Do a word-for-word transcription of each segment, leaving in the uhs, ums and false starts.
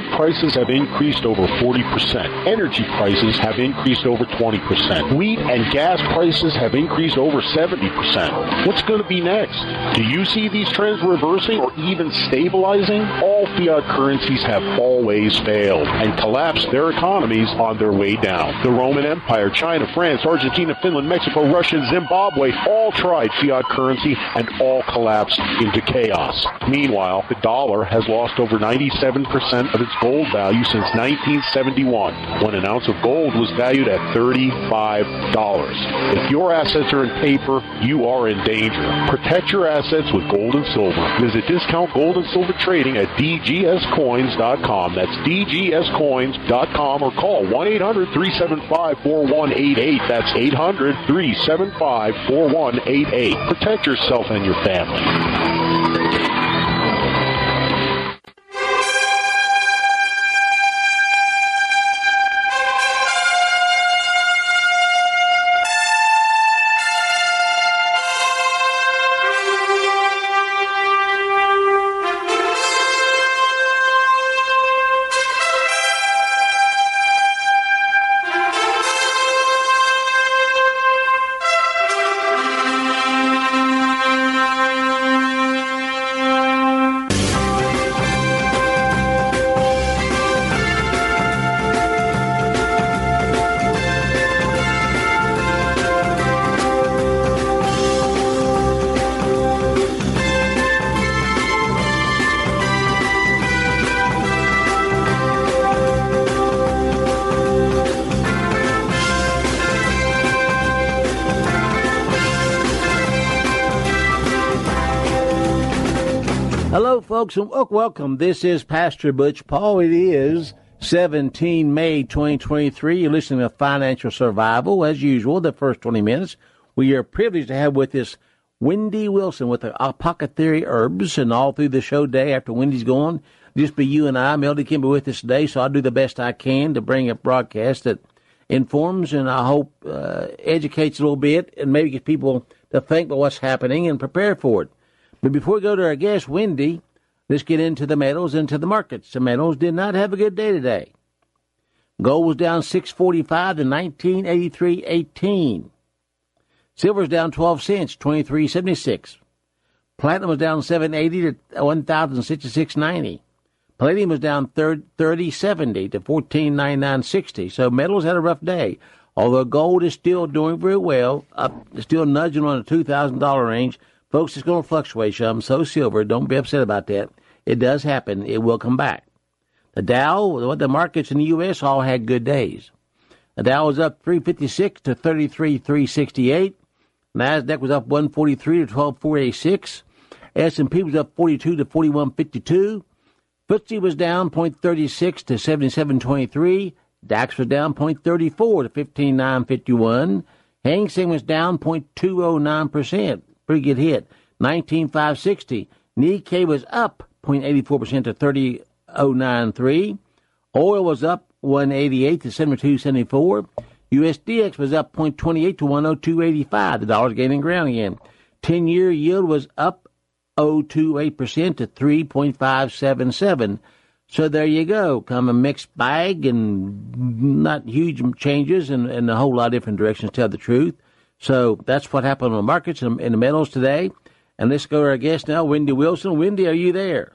Food prices have increased over forty percent. Energy prices have increased over twenty percent. Wheat and gas prices have increased over seventy percent. What's going to be next? Do you see these trends reversing or even stabilizing? All fiat currencies have always failed and collapsed their economies on their way down. The Roman Empire, China, France, Argentina, Finland, Mexico, Russia, and Zimbabwe all tried fiat currency and all collapsed into chaos. Meanwhile, the dollar has lost over ninety-seven percent of its gold value since nineteen seventy-one, when an ounce of gold was valued at thirty-five dollars. If your assets are in paper, you are in danger. Protect your assets with gold and silver. Visit Discount Gold and Silver Trading at D G S coins dot com. That's D G S coins dot com, or call one eight hundred three seven five four one eight eight. That's eight hundred three seven five four one eight eight. Protect yourself and your family. Hello, folks, and welcome. This is Pastor Butch Paul. It is seventeenth of May, twenty twenty-three. You're listening to Financial Survival. As usual, the first twenty minutes, we are privileged to have with us Wendy Wilson with the Apothecary Herbs, and all through the show day after Wendy's gone, just be you and I. Melody can be with us today, so I'll do the best I can to bring a broadcast that informs and I hope uh, educates a little bit and maybe gets people to think about what's happening and prepare for it. But before we go to our guest, Wendy, let's get into the metals, into the markets. The metals did not have a good day today. Gold was down six forty-five to nineteen eighty-three eighteen. Silver was down twelve cents, twenty-three seventy-six. Platinum was down seven eighty to one thousand sixty-six ninety. Palladium was down thirty seventy to fourteen ninety-nine sixty. So metals had a rough day. Although gold is still doing very well, up, still nudging on the two thousand dollars range. Folks, it's going to fluctuate some, so silver, don't be upset about that. It does happen. It will come back. The Dow, the markets in the U S all had good days. The Dow was up three fifty-six to thirty-three three sixty-eight. NASDAQ was up one forty-three to twelve four eighty-six. S and P was up forty-two to forty-one fifty-two. F T S E was down zero point three six to seventy-seven twenty-three. DAX was down zero point three four to fifteen nine fifty-one. Hang Seng was down zero point two oh nine percent. Pretty good hit. nineteen five sixty. Nikkei was up zero point eight four percent to thirty oh ninety-three. Oil was up one eighty-eight to seventy-two seventy-four. U S D X was up zero point two eight to one oh two eighty-five. The dollar's gaining ground again. ten-year yield was up zero point two eight percent to three point five seven seven. So there you go. Kind of a mixed bag and not huge changes and, and a whole lot of different directions, to tell the truth. So that's what happened on the markets and in the metals today. And let's go to our guest now, Wendy Wilson. Wendy, are you there?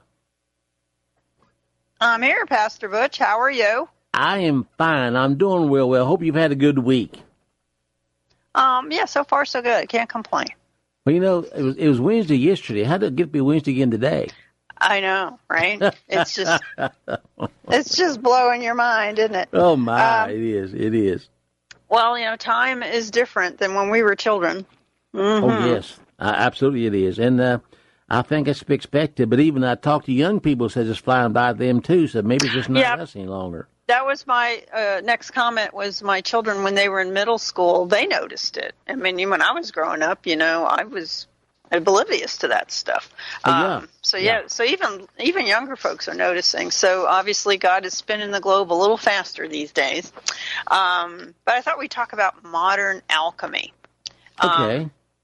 I'm here, Pastor Butch. How are you? I am fine. I'm doing real well. Hope you've had a good week. Um, yeah, so far so good. Can't complain. Well, you know, it was it was Wednesday yesterday. How did it get to be Wednesday again today? I know, right? It's just it's just blowing your mind, isn't it? Oh my, um, it is. It is. Well, you know, time is different than when we were children. Mm-hmm. Oh yes, uh, absolutely it is, and uh, I think it's to be expected. But even I talk to young people, says it's flying by them too. So maybe it's just not yep. us any longer. That was my uh, next comment. Was my children when they were in middle school, they noticed it. I mean, when I was growing up, you know, I was oblivious to that stuff. Oh, yeah. Um, so yeah, yeah, so even even younger folks are noticing. So obviously, God is spinning the globe a little faster these days. Um, but I thought we'd talk about modern alchemy. Okay. Um,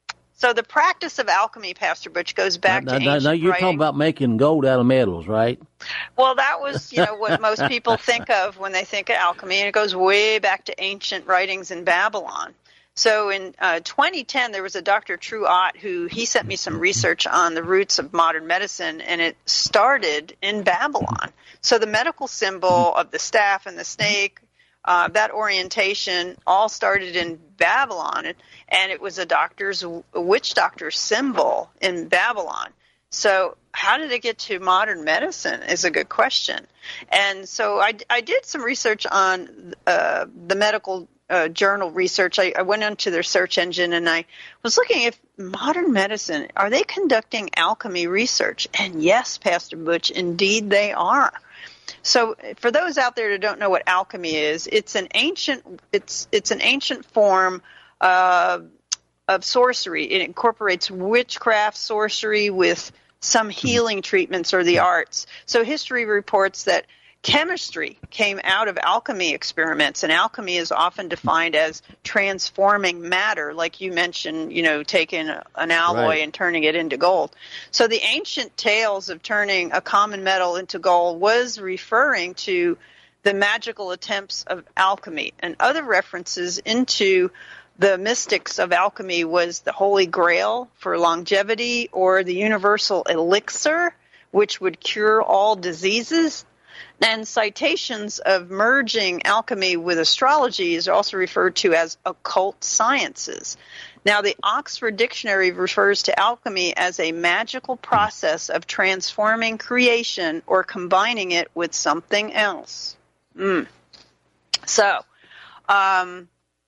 So the practice of alchemy, Pastor Butch, goes back now, to now, ancient now you're writing. talking about making gold out of metals, right? Well, that was, you know, what most people think of when they think of alchemy, and it goes way back to ancient writings in Babylon. So in uh, twenty ten, there was a Doctor True Ott who he sent me some research on the roots of modern medicine, and it started in Babylon. So the medical symbol of the staff and the snake, uh, that orientation all started in Babylon, and, and it was a doctor's, a witch doctor symbol in Babylon. So how did it get to modern medicine is a good question. And so I, I did some research on uh, the medical uh, journal research. I, I went into their search engine and I was looking if modern medicine, are they conducting alchemy research? And yes, Pastor Butch, indeed they are. So for those out there that don't know what alchemy is, it's an ancient it's it's an ancient form uh, of sorcery. It incorporates witchcraft, sorcery with some healing treatments or the arts. So history reports that chemistry came out of alchemy experiments, and alchemy is often defined as transforming matter, like you mentioned, you know, taking an alloy Right. and turning it into gold. So the ancient tales of turning a common metal into gold was referring to the magical attempts of alchemy, and other references into the mystics of alchemy was the Holy Grail for longevity, or the universal elixir, which would cure all diseases. And citations of merging alchemy with astrology is also referred to as occult sciences. Now, the Oxford Dictionary refers to alchemy as a magical process of transforming creation or combining it with something else. Mm. So, um,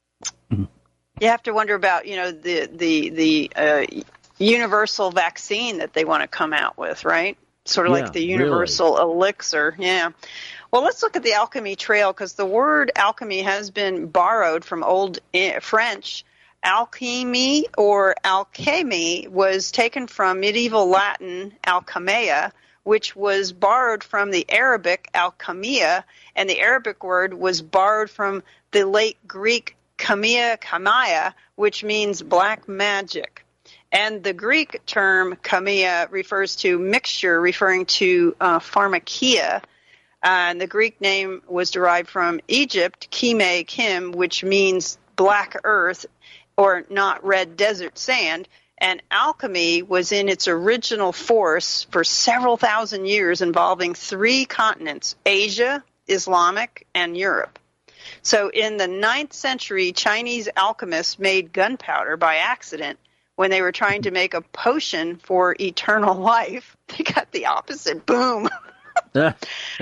you have to wonder about, you know, the the the uh, universal vaccine that they want to come out with, right? Sort of Yeah, like the universal really. elixir. Yeah. Well, let's look at the alchemy trail, because the word alchemy has been borrowed from Old French. Alchemy or alchemy was taken from medieval Latin alchemia, which was borrowed from the Arabic alchemia, and the Arabic word was borrowed from the late Greek chemia chemia, which means black magic. And the Greek term chemia refers to mixture, referring to uh, pharmakia. Uh, and the Greek name was derived from Egypt, chime, kim, which means black earth or not red desert sand. And alchemy was in its original force for several thousand years, involving three continents, Asia, Islamic, and Europe. So in the ninth century, Chinese alchemists made gunpowder by accident when they were trying to make a potion for eternal life. They got the opposite. Boom. Now,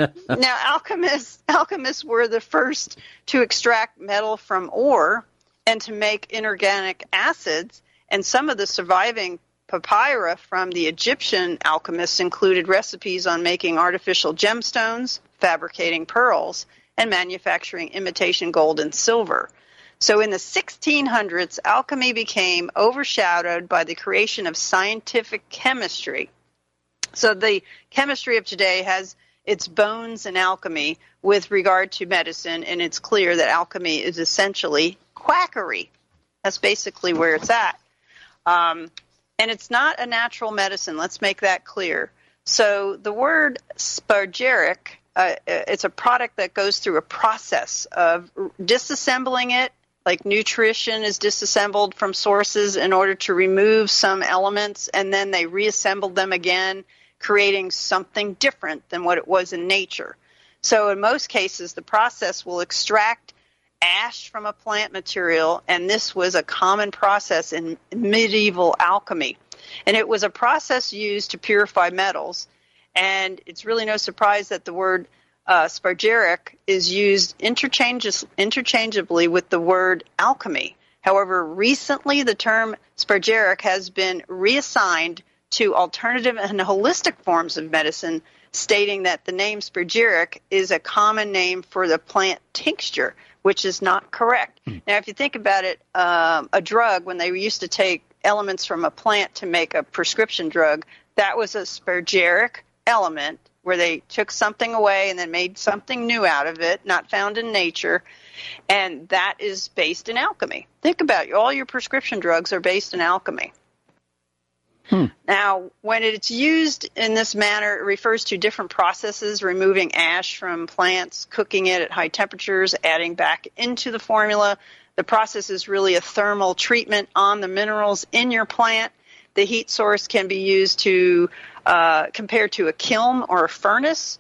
alchemists, alchemists were the first to extract metal from ore and to make inorganic acids, and some of the surviving papyri from the Egyptian alchemists included recipes on making artificial gemstones, fabricating pearls, and manufacturing imitation gold and silver. So in the sixteen hundreds, alchemy became overshadowed by the creation of scientific chemistry. So the chemistry of today has its bones in alchemy with regard to medicine, and it's clear that alchemy is essentially quackery. That's basically where it's at. Um, and it's not a natural medicine. Let's make that clear. So the word spagyric, uh, it's a product that goes through a process of disassembling it, like nutrition is disassembled from sources in order to remove some elements, and then they reassembled them again, creating something different than what it was in nature. So in most cases, the process will extract ash from a plant material, and this was a common process in medieval alchemy. And it was a process used to purify metals, and it's really no surprise that the word uh, spagyric is used interchange- interchangeably with the word alchemy. However, recently the term spagyric has been reassigned to alternative and holistic forms of medicine, stating that the name spagyric is a common name for the plant tincture, which is not correct. Hmm. Now, if you think about it, um, a drug, when they used to take elements from a plant to make a prescription drug, that was a spagyric element, where they took something away and then made something new out of it, not found in nature, and that is based in alchemy. Think about it. All your prescription drugs are based in alchemy. Hmm. Now, when it's used in this manner, it refers to different processes, removing ash from plants, cooking it at high temperatures, adding back into the formula. The process is really a thermal treatment on the minerals in your plant. The heat source can be used to uh, compared to a kiln or a furnace.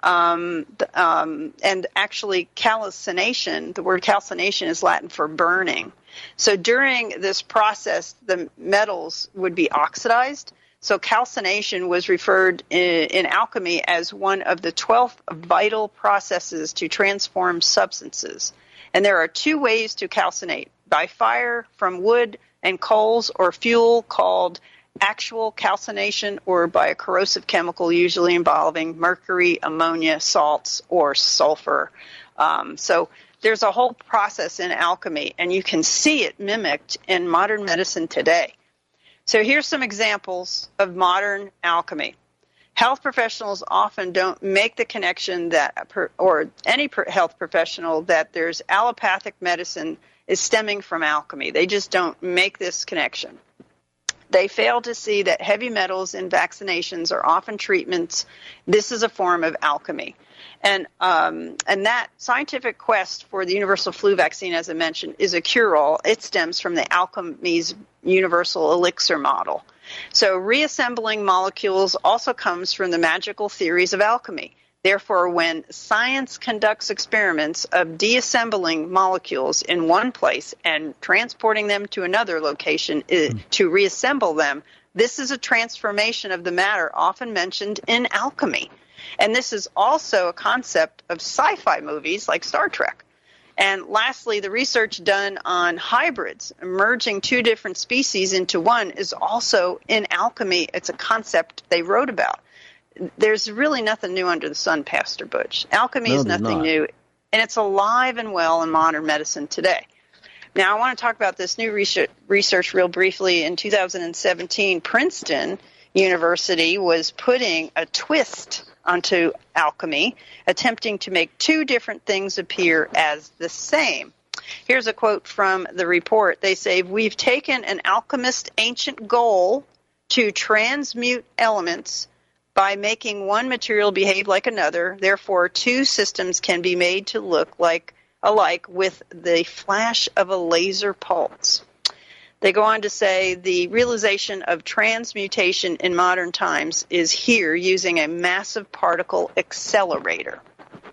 Um, um, and actually calcination, the word calcination is Latin for burning. So during this process, the metals would be oxidized. So calcination was referred in, in alchemy as one of the twelve vital processes to transform substances. And there are two ways to calcinate: by fire from wood and coals or fuel called actual calcination, or by a corrosive chemical usually involving mercury, ammonia, salts, or sulfur. Um, so there's a whole process in alchemy, and you can see it mimicked in modern medicine today. So here's some examples of modern alchemy. Health professionals often don't make the connection that, or any health professional, that there's allopathic medicine is stemming from alchemy. They just don't make this connection. They fail to see that heavy metals in vaccinations are often treatments. This is a form of alchemy. And um, and that scientific quest for the universal flu vaccine, as I mentioned, is a cure-all. It stems from the alchemy's universal elixir model. So reassembling molecules also comes from the magical theories of alchemy. Therefore, when science conducts experiments of deassembling molecules in one place and transporting them to another location mm. to reassemble them, this is a transformation of the matter often mentioned in alchemy. And this is also a concept of sci-fi movies like Star Trek. And lastly, the research done on hybrids, merging two different species into one, is also in alchemy. It's a concept they wrote about. There's really nothing new under the sun, Pastor Butch. Alchemy no, is nothing not. new, and it's alive and well in modern medicine today. Now, I want to talk about this new research, research real briefly. In two thousand seventeen, Princeton University was putting a twist onto alchemy, attempting to make two different things appear as the same. Here's a quote from the report. They say, "We've taken an alchemist's ancient goal to transmute elements by making one material behave like another. Therefore, two systems can be made to look like alike with the flash of a laser pulse." They go on to say the realization of transmutation in modern times is here using a massive particle accelerator.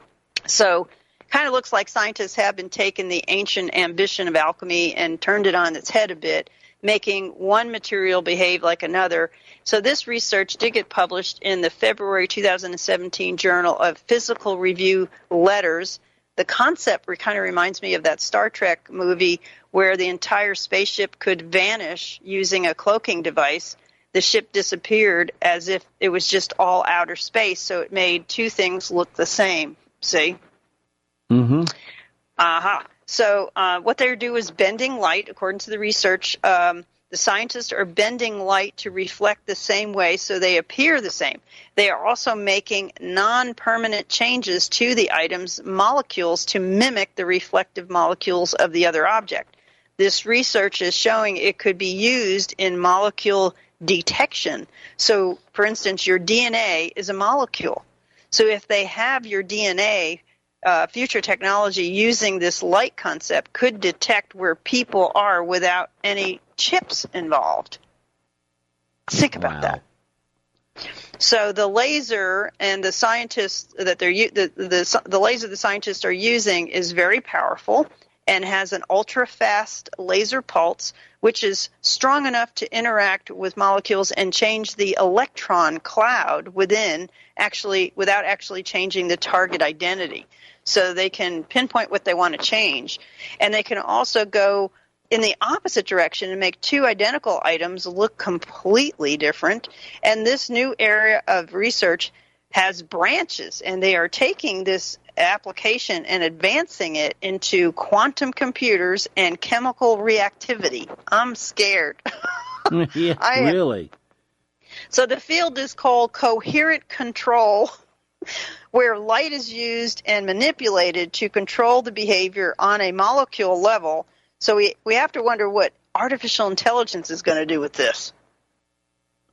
So kind of looks like scientists have been taking the ancient ambition of alchemy and turned it on its head a bit, making one material behave like another. So this research did get published in the February two thousand seventeen Journal of Physical Review Letters. The concept kind of reminds me of that Star Trek movie where the entire spaceship could vanish using a cloaking device. The ship disappeared as if it was just all outer space, so it made two things look the same. See? Mm-hmm. Uh-huh. So uh, what they do is bending light, according to the research. Um, the scientists are bending light to reflect the same way so they appear the same. They are also making non-permanent changes to the item's molecules to mimic the reflective molecules of the other object. This research is showing it could be used in molecule detection. So, for instance, your D N A is a molecule. So if they have your D N A, Uh, future technology using this light concept could detect where people are without any chips involved. Think about Wow. that. So the laser and the scientists that they're the, the the laser the scientists are using is very powerful and has an ultra-fast laser pulse, which is strong enough to interact with molecules and change the electron cloud within, actually without actually changing the target identity. So they can pinpoint what they want to change. And they can also go in the opposite direction and make two identical items look completely different. And this new area of research has branches, and they are taking this application and advancing it into quantum computers and chemical reactivity. I'm scared. Yeah, I am. really? So the field is called coherent control, where light is used and manipulated to control the behavior on a molecule level. So we, we have to wonder what artificial intelligence is going to do with this.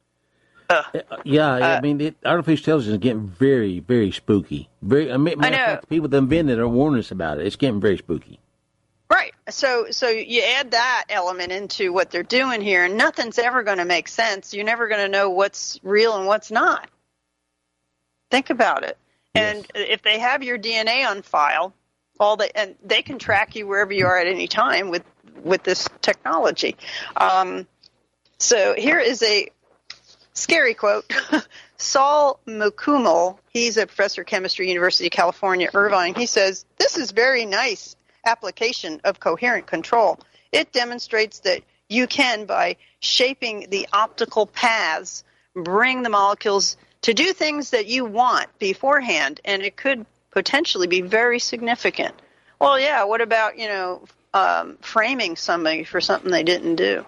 Uh, yeah, uh, I mean, it, artificial intelligence is getting very, very spooky. Very, I mean, I know. fact, people that invented it are warning us about it. It's getting very spooky. Right. So, so you add that element into what they're doing here, and nothing's ever going to make sense. You're never going to know what's real and what's not. Think about it. Yes. And if they have your D N A on file, all the and they can track you wherever you are at any time with with this technology. Um, so here is a scary quote. Saul Mukumel, he's a professor of chemistry, University of California, Irvine. He says, "This is very nice application of coherent control. It demonstrates that you can, by shaping the optical paths, bring the molecules to do things that you want beforehand, and it could potentially be very significant." Well, yeah, what about, you know, um, framing somebody for something they didn't do?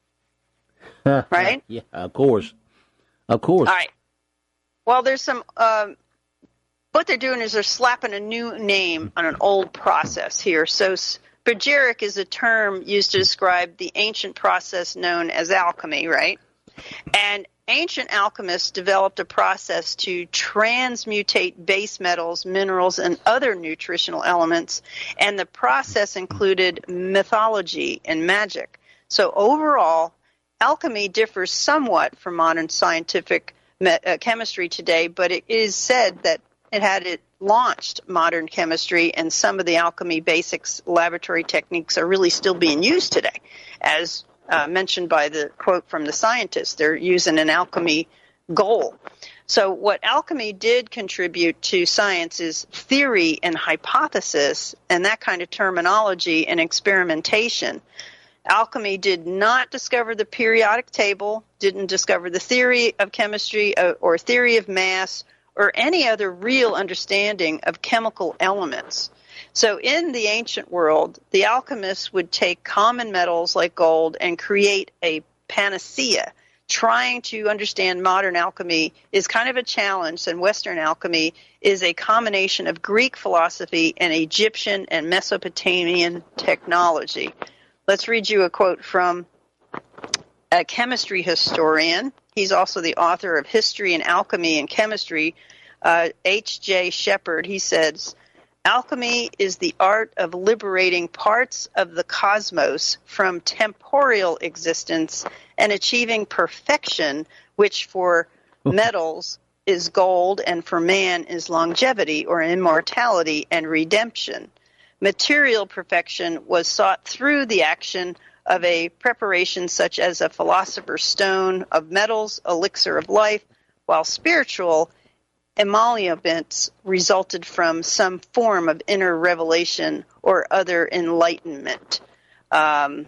Right? Yeah, of course. Of course. All right. Well, there's some, um, what they're doing is they're slapping a new name on an old process here. So spagyric is a term used to describe the ancient process known as alchemy, right? And ancient alchemists developed a process to transmutate base metals, minerals, and other nutritional elements, and the process included mythology and magic. So overall, alchemy differs somewhat from modern scientific me- uh, chemistry today, but it is said that it had it launched modern chemistry, and some of the alchemy basics laboratory techniques are really still being used today, as Uh, mentioned by the quote from the scientists. They're using an alchemy goal. So what alchemy did contribute to science is theory and hypothesis and that kind of terminology and experimentation. Alchemy did not discover the periodic table, didn't discover the theory of chemistry uh, or theory of mass or any other real understanding of chemical elements. So in the ancient world, the alchemists would take common metals like gold and create a panacea. Trying to understand modern alchemy is kind of a challenge, and Western alchemy is a combination of Greek philosophy and Egyptian and Mesopotamian technology. Let's read you a quote from a chemistry historian. He's also the author of History and Alchemy and Chemistry, uh, H J Shepard. He says, "Alchemy is the art of liberating parts of the cosmos from temporal existence and achieving perfection, which for metals is gold and for man is longevity or immortality and redemption. Material perfection was sought through the action of a preparation such as a philosopher's stone of metals, elixir of life, while spiritual emoluments resulted from some form of inner revelation or other enlightenment." Um,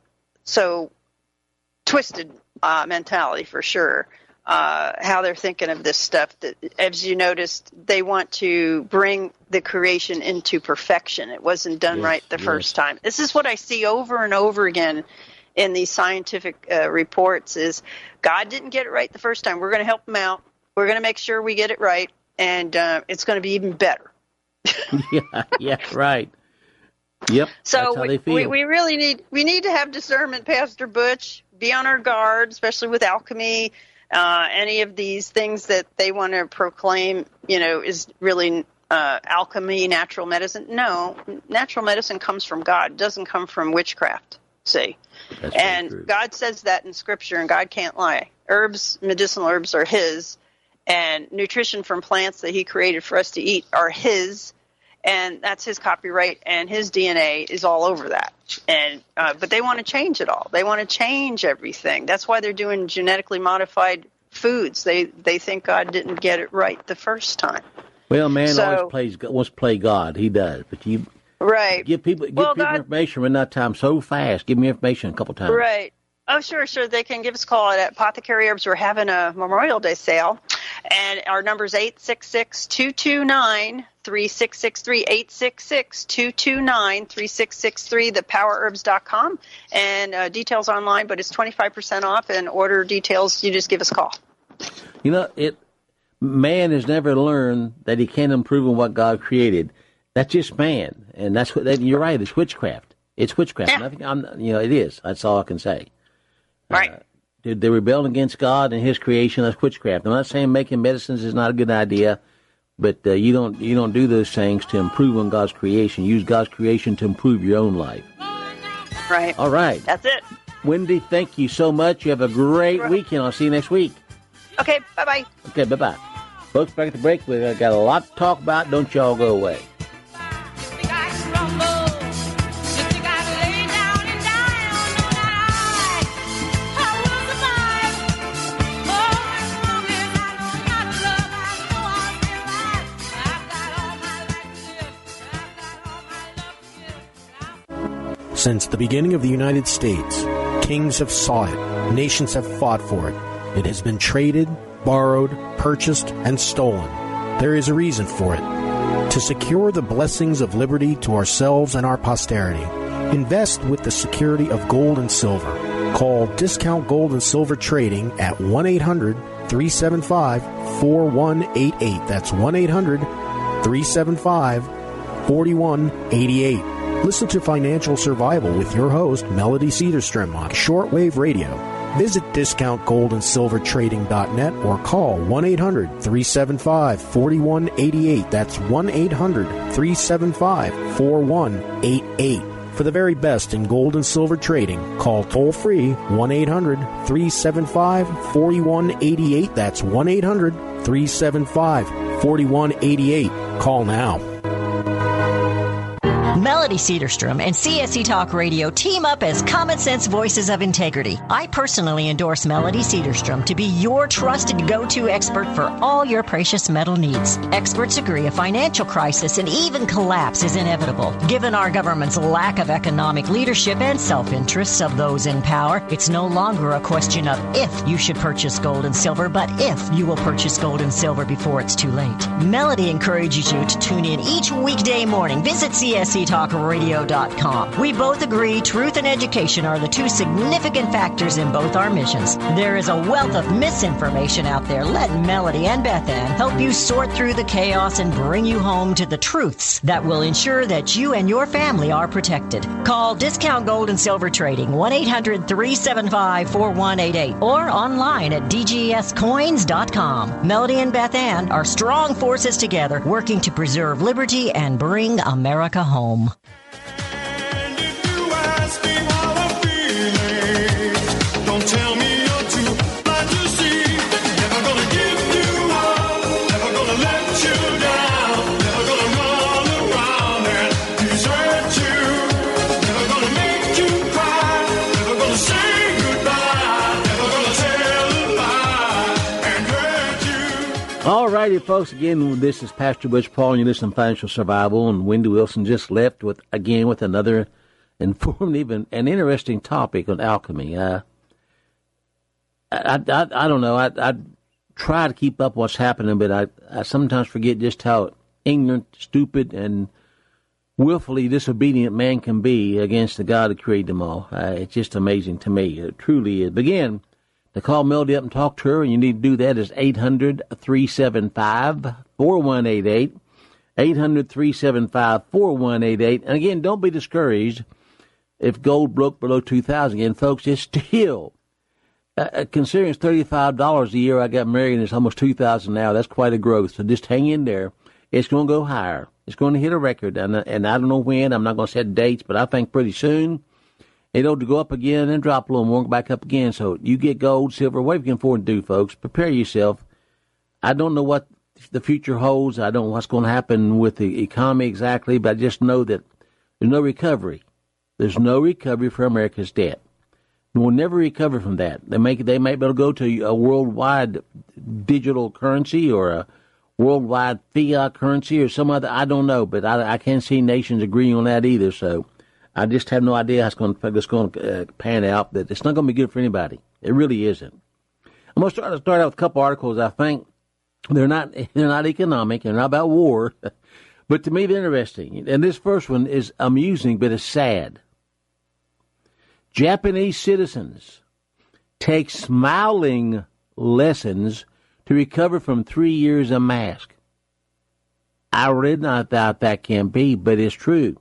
so, twisted uh, mentality for sure. Uh, how they're thinking of this stuff. That, as you noticed, they want to bring the creation into perfection. It wasn't done yes, right the yes. first time. This is what I see over and over again in these scientific uh, reports is God didn't get it right the first time. We're going to help him out. We're going to make sure we get it right, and uh, it's going to be even better. yeah, yeah, right. Yep. So that's how we, they feel. we we really need we need to have discernment, Pastor Butch. Be on our guard, especially with alchemy. Uh, any of these things that they want to proclaim, you know, is really uh, alchemy, natural medicine. No, natural medicine comes from God. It doesn't come from witchcraft. See, that's and true. God says that in Scripture, and God can't lie. Herbs, medicinal herbs, are His. And nutrition from plants that he created for us to eat are his, and that's his copyright, and his D N A is all over that. And uh, but they want to change it all. They want to change everything. That's why they're doing genetically modified foods. They they think God didn't get it right the first time. Well, man so, always plays wants to play God. He does, but you right give people give well, people God, information run out of time so fast. Give me information a couple times. Right. Oh, sure, sure. They can give us a call at Apothecary Herbs. We're having a Memorial Day sale, and our number is eight six six, two two nine, three six six three, eight six six, two two nine, three six six three, the power herbs dot com, and uh, details online, but it's twenty-five percent off, and order details, you just give us a call. You know, it. Man has never learned that he can't improve on what God created. That's just man, and that's what. That, you're right. It's witchcraft. It's witchcraft. Yeah. Nothing. I'm, you know, it is. That's all I can say. Right. Uh, They're rebelling against God and His creation. That's witchcraft. I'm not saying making medicines is not a good idea, but uh, you don't you don't do those things to improve on God's creation. Use God's creation to improve your own life. Right. All right. That's it. Wendy, thank you so much. You have a great Right. weekend. I'll see you next week. Okay, bye-bye. Okay, bye-bye. Folks, back at the break. We've got a lot to talk about. Don't y'all go away. Since the beginning of the United States, kings have sought it, nations have fought for it. It has been traded, borrowed, purchased, and stolen. There is a reason for it. To secure the blessings of liberty to ourselves and our posterity, invest with the security of gold and silver. Call Discount Gold and Silver Trading at one eight hundred three seven five four one eight eight. That's one eight hundred three seven five four one eight eight. Listen to Financial Survival with your host, Melody Cedarstrom, on shortwave radio. Visit discount gold and silver trading dot net or call one eight hundred three seven five four one eight eight. That's one eight hundred three seven five four one eight eight. For the very best in gold and silver trading, call toll-free one eight hundred three seven five four one eight eight. That's one eight hundred three seven five four one eight eight. Call now. Melody Cedarstrom and C S E Talk Radio team up as common sense voices of integrity. I personally endorse Melody Cedarstrom to be your trusted go-to expert for all your precious metal needs. Experts agree a financial crisis and even collapse is inevitable. Given our government's lack of economic leadership and self-interests of those in power, it's no longer a question of if you should purchase gold and silver, but if you will purchase gold and silver before it's too late. Melody encourages you to tune in each weekday morning. Visit C S E talk radio dot com. We both agree truth and education are the two significant factors in both our missions. There is a wealth of misinformation out there. Let Melody and Beth Ann help you sort through the chaos and bring you home to the truths that will ensure that you and your family are protected. Call Discount Gold and Silver Trading one eight hundred three seven five four one eight eight or online at d g s coins dot com. Melody and Beth Ann are strong forces together working to preserve liberty and bring America home. And if you ask me how I'm feeling, don't tell me you're too blind to see. Never gonna give you up, never gonna let you down, never gonna run around and desert you, never gonna make you cry, never gonna say goodbye, never gonna tell a lie and hurt you. All righty, folks. Again, this is Pastor Butch Paul, and you listen to Financial Survival. And Wendy Wilson just left with again with another informative and, and interesting topic on alchemy. Uh, I, I I don't know. I I try to keep up what's happening, but I, I sometimes forget just how ignorant, stupid, and willfully disobedient man can be against the God who created them all. Uh, it's just amazing to me. It truly is. But again, to call Melody up and talk to her, and you need to do that, is eight hundred three seven five four one eight eight. eight hundred three seven five four one eight eight. And again, don't be discouraged if gold broke below two thousand dollars. Again, folks, it's still, uh, considering it's thirty-five dollars a year, I got married, and it's almost two thousand dollars now. That's quite a growth. So just hang in there. It's going to go higher. It's going to hit a record. And, and I don't know when. I'm not going to set dates, but I think pretty soon it'll go up again and drop a little more, back up again. So you get gold, silver, whatever you can afford to do, folks. Prepare yourself. I don't know what the future holds. I don't know what's going to happen with the economy exactly, but I just know that there's no recovery. There's no recovery for America's debt. We'll never recover from that. They may, they may be able to go to a worldwide digital currency or a worldwide fiat currency or some other, I don't know, but I, I can't see nations agreeing on that either. So I just have no idea how it's going to, it's going to uh, pan out, but it's not going to be good for anybody. It really isn't. I'm going to start, start out with a couple articles. I think they're not, they're not economic, they're not about war, but to me they're interesting. And this first one is amusing, but it's sad. Japanese citizens take smiling lessons to recover from three years of mask. I really not doubt that can be, but it's true.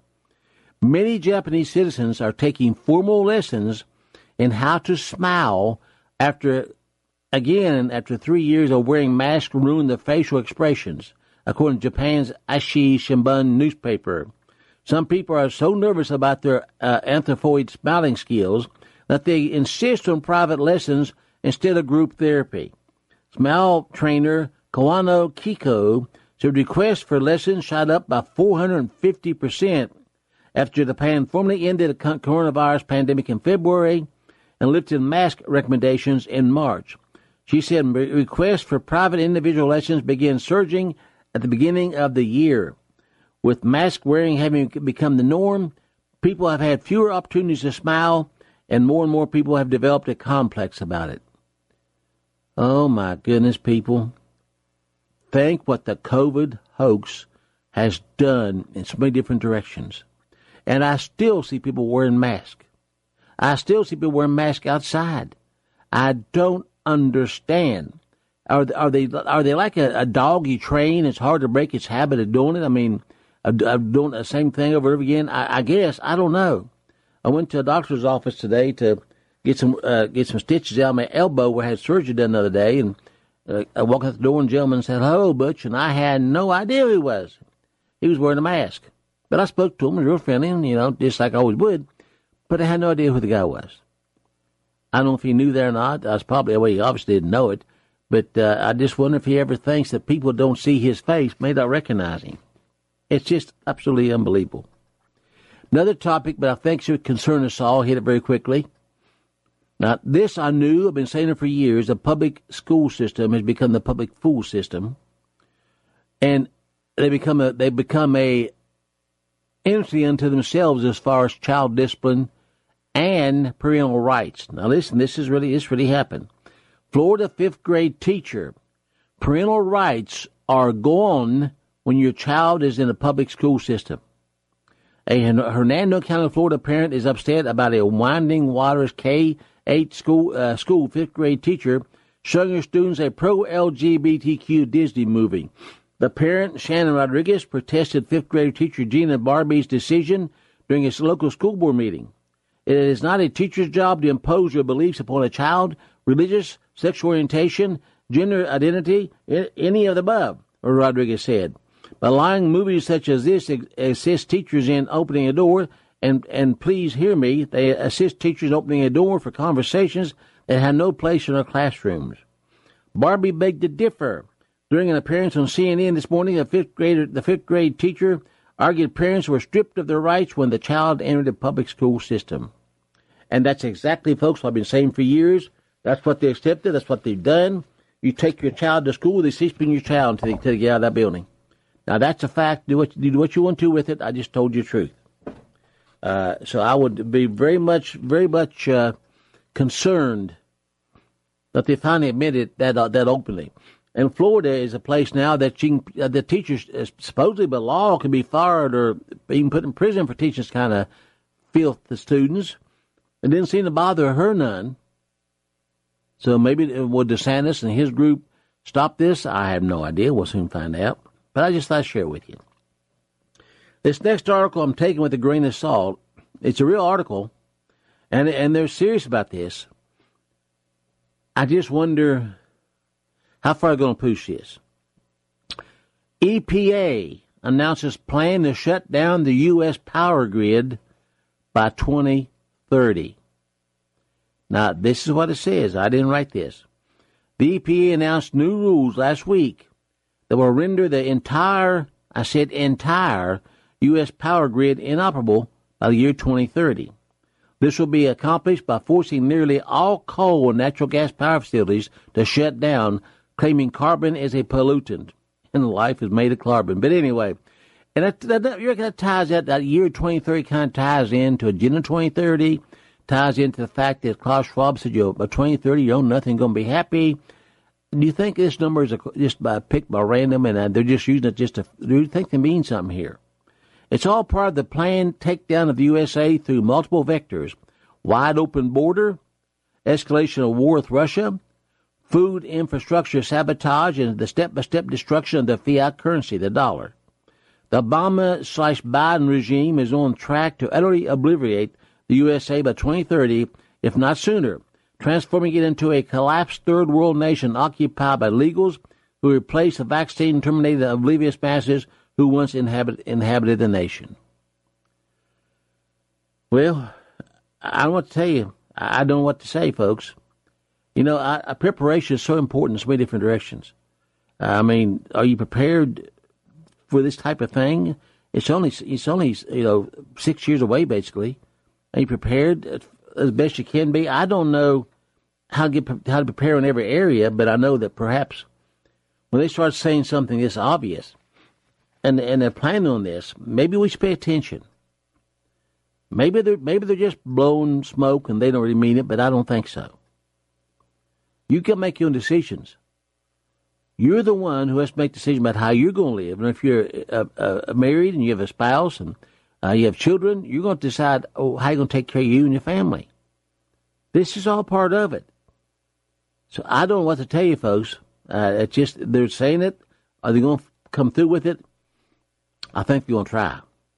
Many Japanese citizens are taking formal lessons in how to smile After, again, after three years of wearing masks ruined their facial expressions, according to Japan's Asahi Shimbun newspaper. Some people are so nervous about their uh, anthropoid smiling skills that they insist on private lessons instead of group therapy. Smile trainer Kawano Kiko said requests for lessons shot up by four hundred fifty percent after Japan formally ended the coronavirus pandemic in February and lifted mask recommendations in March. She said requests for private individual lessons began surging at the beginning of the year. With mask wearing having become the norm, people have had fewer opportunities to smile, and more and more people have developed a complex about it. Oh, my goodness, people. Think what the COVID hoax has done in so many different directions. And I still see people wearing masks. I still see people wearing masks outside. I don't understand. Are, are they are they like a, a dog you train? It's hard to break its habit of doing it. I mean, of, of doing the same thing over and over again. I, I guess I don't know. I went to a doctor's office today to get some uh, get some stitches out of my elbow where I had surgery done the other day, and uh, I walked out the door and the gentleman said, "Hello, Butch," and I had no idea who he was. He was wearing a mask, but I spoke to him, was real friendly, and you know, just like I always would. But I had no idea who the guy was. I don't know if he knew that or not. I was probably well, he obviously didn't know it. But uh, I just wonder if he ever thinks that people don't see his face, may not recognize him. It's just absolutely unbelievable. Another topic, but I think should concern us all, hit it very quickly. Now, this I knew, I've been saying it for years, the public school system has become the public fool system. And they become a, they become a entity unto themselves as far as child discipline and parental rights. Now, listen, this is really, this really happened. Florida fifth grade teacher, parental rights are gone when your child is in a public school system. A Hernando County, Florida parent is upset about a Winding Waters K eight school uh, school fifth grade teacher showing her students a pro-L G B T Q Disney movie. The parent, Shannon Rodriguez, protested fifth grade teacher Gina Barbie's decision during a local school board meeting. It is not a teacher's job to impose your beliefs upon a child, religious, sexual orientation, gender identity, any of the above, Rodriguez said. By allowing movies such as this assist teachers in opening a door, and, and please hear me, they assist teachers opening a door for conversations that have no place in our classrooms. Barbie begged to differ. During an appearance on C N N this morning, a fifth grader, the fifth grade teacher argued parents were stripped of their rights when the child entered the public school system. And that's exactly, folks, what I've been saying for years. That's what they accepted. That's what they've done. You take your child to school, they cease being your child until they, until they get out of that building. Now, that's a fact. Do what, do what you want to with it. I just told you the truth. Uh, so I would be very much, very much uh, concerned that they finally admitted that uh, that openly. And Florida is a place now that you can, uh, the teachers, uh, supposedly by law, can be fired or even put in prison for teaching this kind of filth to students. It didn't seem to bother her none. So maybe would DeSantis and his group stop this? I have no idea. We'll soon find out. But I just thought I'd share it with you. This next article I'm taking with a grain of salt. It's a real article, and and they're serious about this. I just wonder how far they're going to push this. E P A announces plan to shut down the U S power grid by twenty thirty. Now, this is what it says. I didn't write this. The E P A announced new rules last week that will render the entire, I said entire, U S power grid inoperable by the year twenty thirty. This will be accomplished by forcing nearly all coal and natural gas power facilities to shut down, claiming carbon is a pollutant, and life is made of carbon. But anyway, and that, that, that, that ties that, that year twenty thirty kind of ties into Agenda twenty thirty, ties into the fact that Klaus Schwab said, you know, by twenty thirty, you own nothing, going to be happy. Do you think this number is a, just by, picked by random and uh, they're just using it just to, do you think they mean something here? It's all part of the planned takedown of the U S A through multiple vectors: wide open border, escalation of war with Russia, food infrastructure sabotage, and the step-by-step destruction of the fiat currency, the dollar. The Obama-slash-Biden regime is on track to utterly obliterate the U S A by twenty thirty, if not sooner, transforming it into a collapsed third world nation occupied by illegals who replaced the vaccine and terminated the oblivious masses who once inhabit, inhabited the nation. Well, I don't know what to tell you. I don't know what to say, folks. You know, I, preparation is so important in so many different directions. I mean, are you prepared for this type of thing? It's only, it's only, you know, six years away, basically. Are you prepared as best you can be? I don't know how to get, how to prepare in every area, but I know that perhaps when they start saying something this obvious, and and they're planning on this, maybe we should pay attention. Maybe they're maybe they're just blowing smoke and they don't really mean it, but I don't think so. You can make your own decisions. You're the one who has to make decisions about how you're going to live. And if you're uh, uh, married and you have a spouse and uh, you have children, you're going to decide oh, how you're going to take care of you and your family. This is all part of it. So I don't know what to tell you, folks. Uh, it's just they're saying it. Are they going to come through with it? I think they're going to try.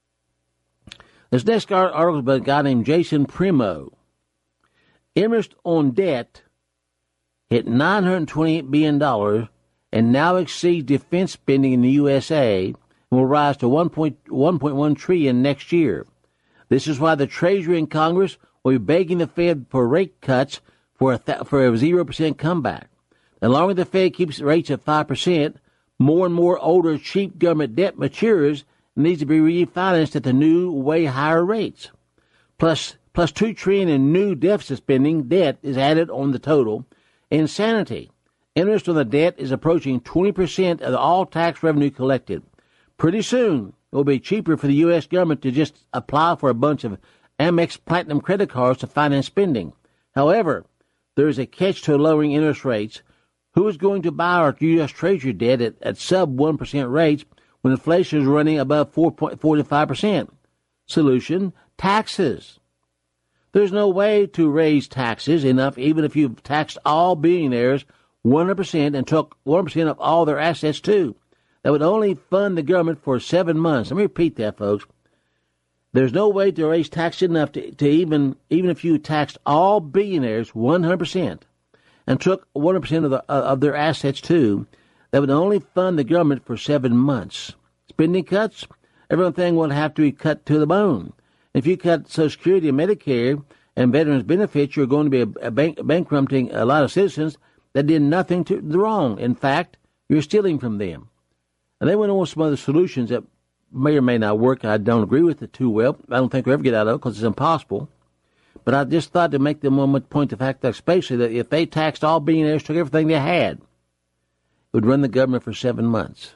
This next article is about a guy named Jason Primo. Interest on debt hit nine hundred twenty-eight billion dollars and now exceeds defense spending in the U S A and will rise to one point one trillion dollars next year. This is why the Treasury and Congress will be begging the Fed for rate cuts for a, th- for a zero percent comeback. The longer the Fed keeps rates at five percent, more and more older, cheap government debt matures and needs to be refinanced at the new, way higher rates. Plus, plus two trillion dollars in new deficit spending debt is added on the total. Insanity. Interest on the debt is approaching twenty percent of all tax revenue collected. Pretty soon, it will be cheaper for the U S government to just apply for a bunch of Amex Platinum credit cards to finance spending. However, there is a catch to lowering interest rates. Who is going to buy our U S Treasury debt at, at sub one percent rates when inflation is running above four point four five percent? Solution, taxes. There's no way to raise taxes enough, even if you've taxed all billionaires one hundred percent and took one hundred percent of all their assets too. That would only fund the government for seven months. Let me repeat that, folks. There's no way to raise taxes enough to, to even, even if you taxed all billionaires one hundred percent and took one hundred percent of, the, uh, of their assets too, that would only fund the government for seven months. Spending cuts, everything will have to be cut to the bone. If you cut Social Security and Medicare and veterans benefits, you're going to be a, a bank, bankrupting a lot of citizens that did nothing to wrong. In fact, you're stealing from them. And they went on with some other solutions that may or may not work. I don't agree with it too well. I don't think we'll ever get out of it because it's impossible. But I just thought to make the moment point the fact that especially that if they taxed all billionaires, took everything they had, it would run the government for seven months.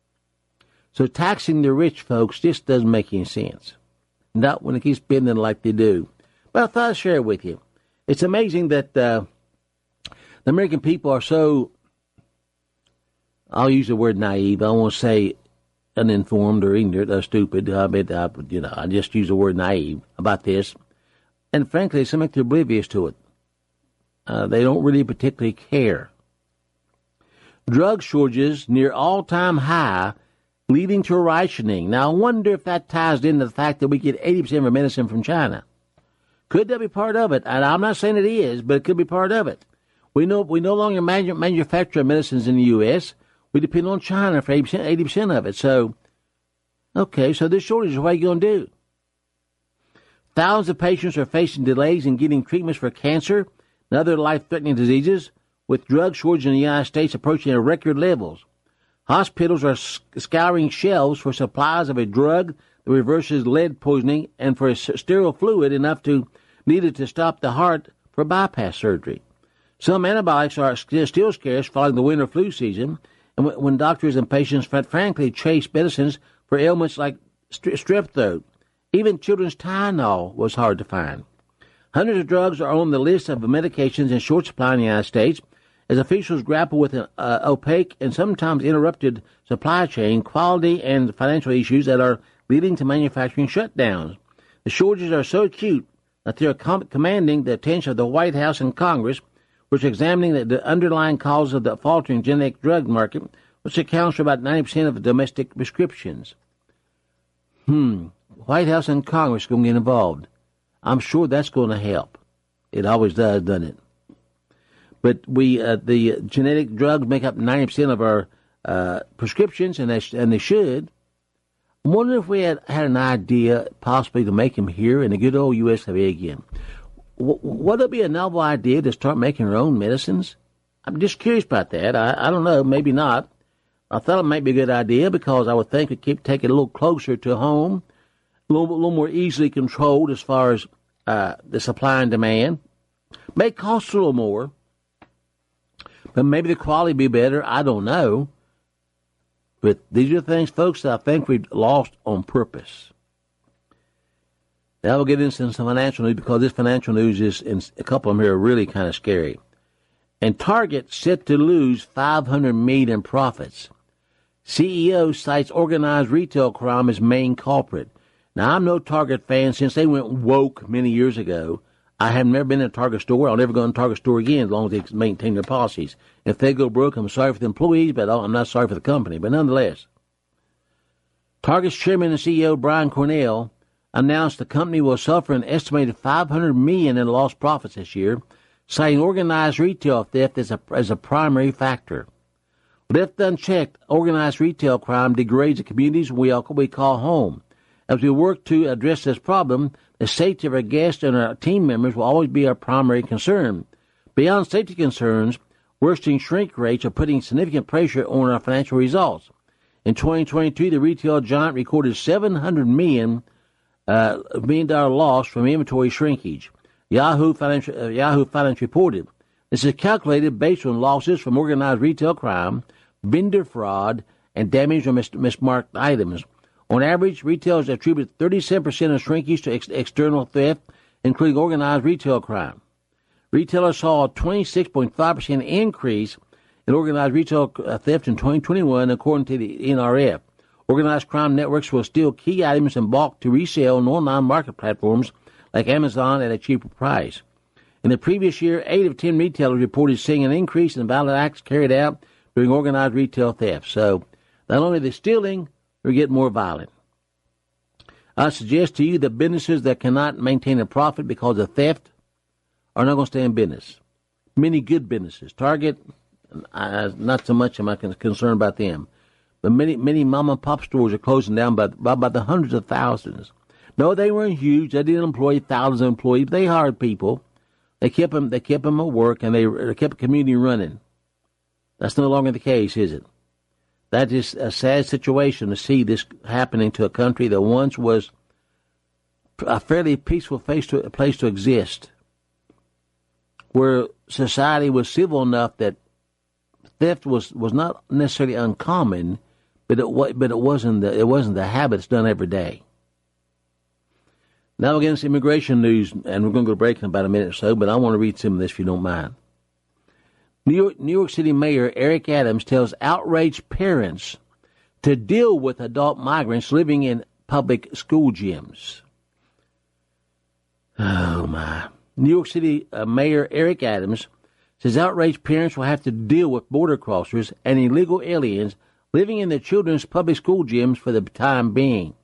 So taxing the rich folks just doesn't make any sense. Not when they keep spending like they do. But I thought I'd share it with you. It's amazing that uh, the American people are so, I'll use the word naive. I don't want to say uninformed or ignorant or stupid. I mean, I, you know, I just use the word naive about this. And frankly, some think they're oblivious to it. Uh, they don't really particularly care. Drug shortages near all-time high, leading to rationing. Now, I wonder if that ties into the fact that we get eighty percent of our medicine from China. Could that be part of it? And I'm not saying it is, but it could be part of it. We know we no longer manu- manufacture medicines in the U S. We depend on China for eighty percent, eighty percent of it. So, okay, so this shortage, what are you going to do? Thousands of patients are facing delays in getting treatments for cancer and other life-threatening diseases, with drug shortage in the United States approaching record levels. Hospitals are scouring shelves for supplies of a drug that reverses lead poisoning and for a sterile fluid enough to needed to stop the heart for bypass surgery. Some antibiotics are still scarce following the winter flu season, and when doctors and patients frankly chase medicines for ailments like strep throat. Even children's Tylenol was hard to find. Hundreds of drugs are on the list of medications in short supply in the United States as officials grapple with an uh, opaque and sometimes interrupted supply chain, quality, and financial issues that are leading to manufacturing shutdowns. The shortages are so acute that they are com- commanding the attention of the White House and Congress, which are examining the, the underlying cause of the faltering generic drug market, which accounts for about ninety percent of the domestic prescriptions. Hmm. White House and Congress are going to get involved. I'm sure that's going to help. It always does, doesn't it? But we uh, the genetic drugs make up ninety percent of our uh, prescriptions, and they, and they should. I wonder if we had, had an idea possibly to make them here in the good old U S of A again. W- would it be a novel idea to start making our own medicines? I'm just curious about that. I, I don't know, maybe not. I thought it might be a good idea because I would think it keep take it a little closer to home, a little, a little more easily controlled as far as uh, the supply and demand. May cost a little more, but maybe the quality be better. I don't know. But these are things, folks, that I think we've lost on purpose. Now we'll get into some financial news because this financial news is, in a couple of them here are really kind of scary. And Target set to lose five hundred million dollars in profits. C E O cites organized retail crime as main culprit. Now, I'm no Target fan since they went woke many years ago. I have never been in a Target store. I'll never go in a Target store again as long as they maintain their policies. If they go broke, I'm sorry for the employees, but I'm not sorry for the company. But nonetheless, Target's chairman and C E O Brian Cornell announced the company will suffer an estimated five hundred million dollars in lost profits this year, citing organized retail theft as a, as a primary factor. Left unchecked, organized retail crime degrades the communities we, all, we call home. As we work to address this problem, the safety of our guests and our team members will always be our primary concern. Beyond safety concerns, worsening shrink rates are putting significant pressure on our financial results. In twenty twenty-two, the retail giant recorded seven hundred million dollars uh, million dollar loss from inventory shrinkage. Yahoo Finance, uh, Yahoo Finance reported. This is calculated based on losses from organized retail crime, vendor fraud, and damage or mis- mismarked items. On average, retailers attribute thirty-seven percent of shrinkage to ex- external theft, including organized retail crime. Retailers saw a twenty-six point five percent increase in organized retail theft in twenty twenty-one, according to the N R F. Organized crime networks will steal key items in bulk to resell on online market platforms like Amazon at a cheaper price. In the previous year, eight of ten retailers reported seeing an increase in violent acts carried out during organized retail theft. So not only the stealing, we get more violent. I suggest to you that businesses that cannot maintain a profit because of theft are not going to stay in business. Many good businesses. Target, uh, not so much am I concerned about them. But many many mom and pop stores are closing down by, by, by the hundreds of thousands. No, they weren't huge. They didn't employ thousands of employees. They hired people. They kept them, they kept them at work, and they kept the community running. That's no longer the case, is it? That is a sad situation to see this happening to a country that once was a fairly peaceful place to, place to exist, where society was civil enough that theft was, was not necessarily uncommon, but it but it wasn't the it wasn't the habits done every day. Now we're getting some immigration news, and we're going to go to break in about a minute or so, but I want to read some of this if you don't mind. New York, New York City Mayor Eric Adams tells outraged parents to deal with adult migrants living in public school gyms. Oh, my. New York City uh, Mayor Eric Adams says outraged parents will have to deal with border crossers and illegal aliens living in their children's public school gyms for the time being.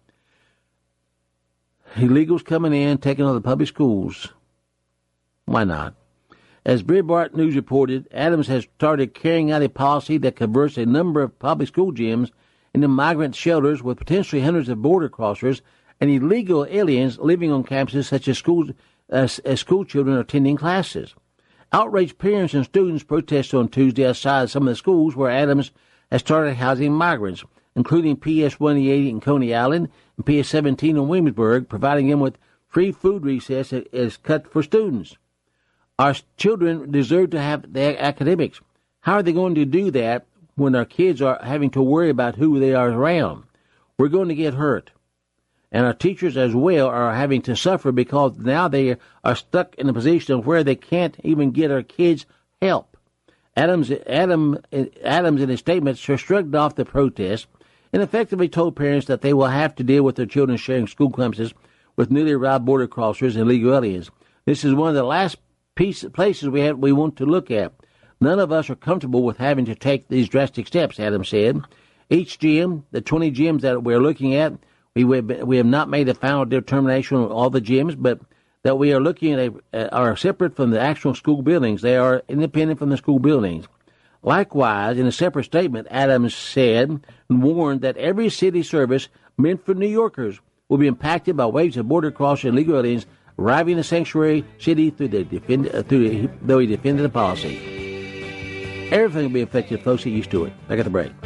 Illegals coming in, taking over the public schools. Why not? As Breitbart News reported, Adams has started carrying out a policy that converts a number of public school gyms into migrant shelters with potentially hundreds of border crossers and illegal aliens living on campuses such as schools, as, as school children are attending classes. Outraged parents and students protested on Tuesday outside some of the schools where Adams has started housing migrants, including P S one eighty in Coney Island and P S seventeen in Williamsburg, providing them with free food recess as cut for students. Our children deserve to have their academics. How are they going to do that when our kids are having to worry about who they are around? We're going to get hurt. And our teachers as well are having to suffer because now they are stuck in a position where they can't even get our kids help. Adams, Adam, Adams in his statement shrugged off the protest and effectively told parents that they will have to deal with their children sharing school campuses with newly arrived border crossers and illegal aliens. This is one of the last piece, places we have, we want to look at. None of us are comfortable with having to take these drastic steps, Adams said. Each gym, the twenty gyms that we're looking at, we have, we have not made a final determination on all the gyms, but that we are looking at a, are separate from the actual school buildings. They are independent from the school buildings. Likewise, in a separate statement, Adams said and warned that every city service meant for New Yorkers will be impacted by waves of border crossing illegal aliens arriving in the sanctuary city through the defend, uh, through the, though he defended the policy. Everything will be affected, folks. Get used to it. Back at the break.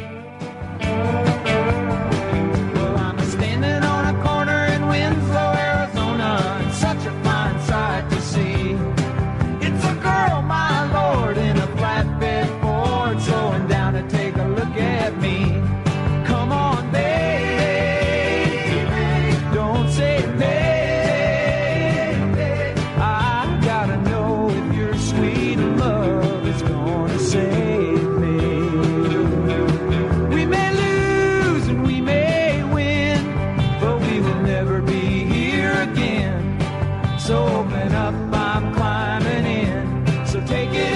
Well, I'm standing on a corner in Winslow, Arizona, and such a fine sight to see. It's a girl, my lord, in a flatbed Ford, slowing down to take a look at me. Come on, baby, don't say baby. I gotta know if your sweet love is gonna save me. We may lose and we may win, but we will never be here again. So open up, I'm climbing in, so take it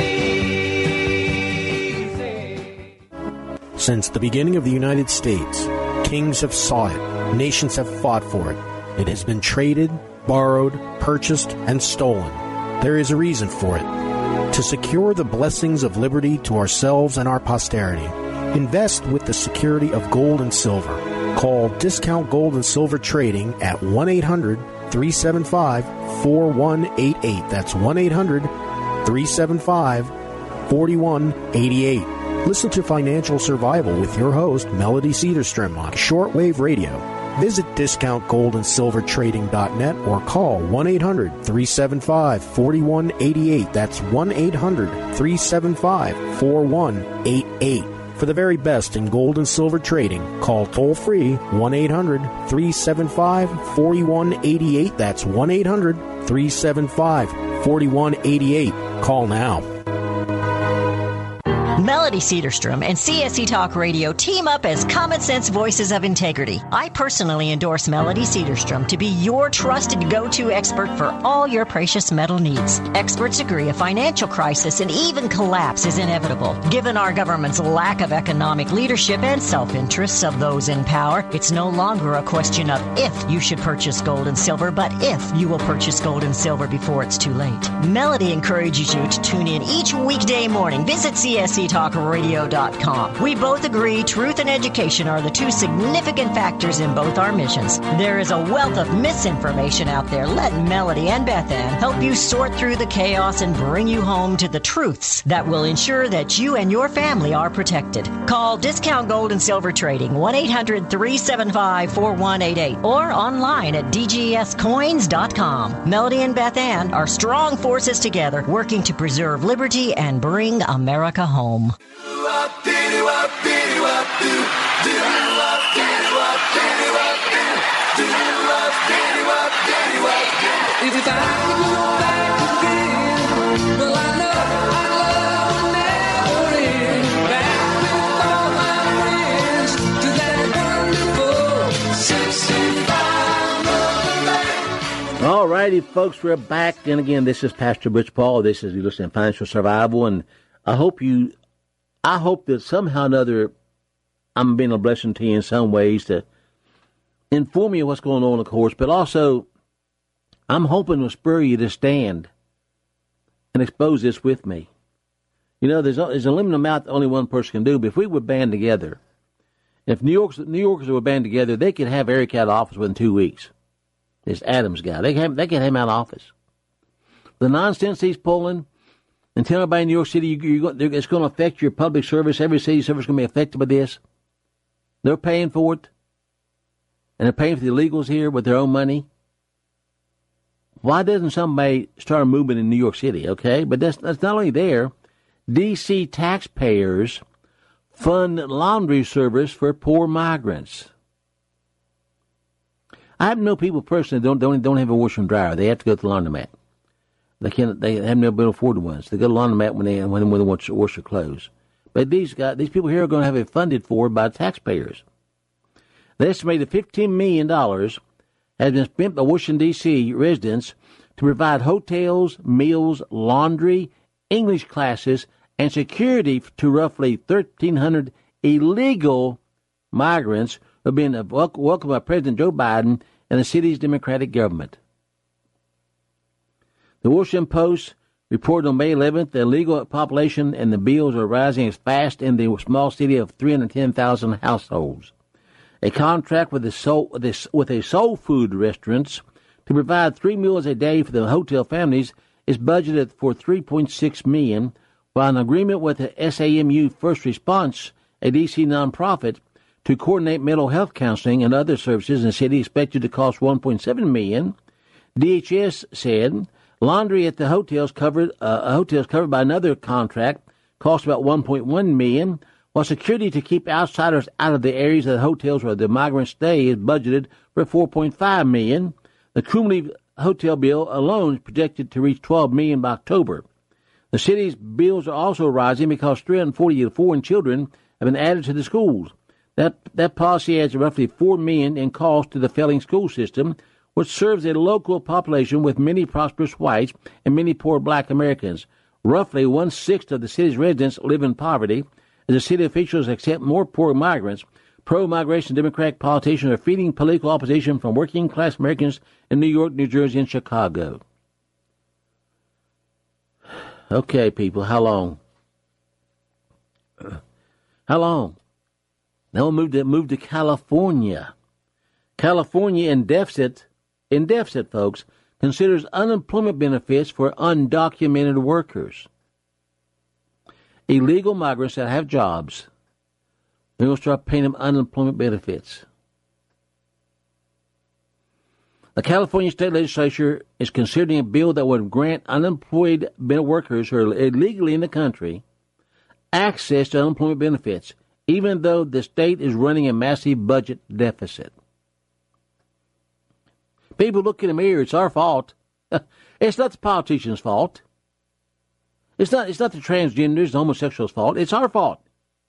easy. Since the beginning of the United States, kings have sought it, nations have fought for it. It has been traded, borrowed, purchased, and stolen. There is a reason for it. To secure the blessings of liberty to ourselves and our posterity, invest with the security of gold and silver. Call Discount Gold and Silver Trading at one eight hundred three seven five four one eight eight. That's one eight hundred three seven five four one eight eight. Listen to Financial Survival with your host, Melody Cedarstrom, on shortwave radio. Visit discount gold and silver trading dot net or call one eight hundred three seven five four one eight eight. That's one eight hundred three seven five four one eight eight. For the very best in gold and silver trading, call toll-free one eight hundred three seven five four one eight eight. That's one eight hundred three seven five four one eight eight. Call now. Melody Cedarstrom and C S E Talk Radio team up as common sense voices of integrity. I personally endorse Melody Cedarstrom to be your trusted go-to expert for all your precious metal needs. Experts agree a financial crisis and even collapse is inevitable. Given our government's lack of economic leadership and self-interests of those in power, it's no longer a question of if you should purchase gold and silver, but if you will purchase gold and silver before it's too late. Melody encourages you to tune in each weekday morning. Visit C S E talk radio dot com. We both agree truth and education are the two significant factors in both our missions. There is a wealth of misinformation out there. Let Melody and Beth Ann help you sort through the chaos and bring you home to the truths that will ensure that you and your family are protected. Call Discount Gold and Silver Trading one eight hundred three seven five four one eight eight or online at d g s coins dot com. Melody and Beth Ann are strong forces together working to preserve liberty and bring America home. If I could go back again, well, I know our love would never end. Back with all my friends to that wonderful sixty-five November. All righty, folks, we're back. And again, this is Pastor Butch Paul. This is you listening to Financial Survival, and I hope you, I hope that somehow or another, I'm being a blessing to you in some ways to inform you what's going on, of course, but also I'm hoping to spur you to stand and expose this with me. You know, there's a, there's a limited amount that only one person can do, but if we would band together, if New York's, New Yorkers would band together, they could have Eric out of office within two weeks. This Adams guy, they can have, they can have him out of office. The nonsense he's pulling, and tell everybody in New York City you, you're, it's going to affect your public service. Every city service is going to be affected by this. They're paying for it, and they're paying for the illegals here with their own money. Why doesn't somebody start a movement in New York City, okay? But that's, that's not only there. D C taxpayers fund laundry service for poor migrants. I know people personally don't don't don't have a washer and dryer. They have to go to the laundromat. They can't. They haven't been able to afford the ones. They go to the laundromat when they when, when they want to wash their clothes. But these guys, these people here are going to have it funded for by taxpayers. They estimated fifteen million dollars has been spent by Washington, D C residents to provide hotels, meals, laundry, English classes, and security to roughly thirteen hundred illegal migrants who have been welcomed by President Joe Biden and the city's Democratic government. The Washington Post reported on May eleventh the illegal population and the bills are rising as fast in the small city of three hundred ten thousand households. A contract with, the soul, with a soul food restaurants to provide three meals a day for the hotel families is budgeted for three point six million dollars, while an agreement with the S A M U First Response, a D C nonprofit, to coordinate mental health counseling and other services in the city expected to cost one point seven million dollars. D H S said laundry at the hotels covered uh, hotels covered by another contract cost about one point one million dollars, while security to keep outsiders out of the areas of the hotels where the migrants stay is budgeted for four point five million dollars. The cumulative hotel bill alone is projected to reach twelve million dollars by October. The city's bills are also rising because three hundred forty foreign children have been added to the schools. That that policy adds roughly four million dollars in cost to the failing school system, which serves a local population with many prosperous whites and many poor black Americans. Roughly one-sixth of the city's residents live in poverty, as the city officials accept more poor migrants. Pro-migration Democratic politicians are feeding political opposition from working-class Americans in New York, New Jersey, and Chicago. Okay, people, how long? How long? Now we'll move to, move to California. California in deficit, in deficit, folks, considers unemployment benefits for undocumented workers. Illegal migrants that have jobs, they're going to start paying them unemployment benefits. The California state legislature is considering a bill that would grant unemployed workers who are illegally in the country access to unemployment benefits, even though the state is running a massive budget deficit. People look in the mirror, it's our fault. It's not the politicians' fault. It's not, it's not the transgenders, the homosexuals' fault. It's our fault.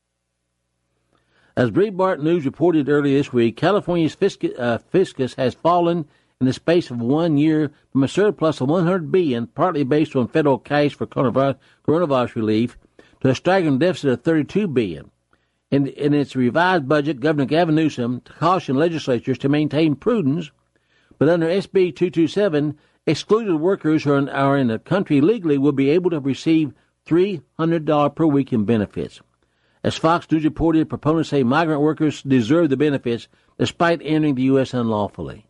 As Breitbart News reported earlier this week, California's fiscus, uh, fiscus has fallen in the space of one year from a surplus of one hundred billion dollars, partly based on federal cash for coronavirus, coronavirus relief, to a staggering deficit of thirty-two billion dollars. In, in its revised budget, Governor Gavin Newsom cautioned legislatures to maintain prudence, but under S B two twenty-seven, excluded workers who are in, are in the country legally will be able to receive three hundred dollars per week in benefits. As Fox News reported, proponents say migrant workers deserve the benefits despite entering the U S unlawfully.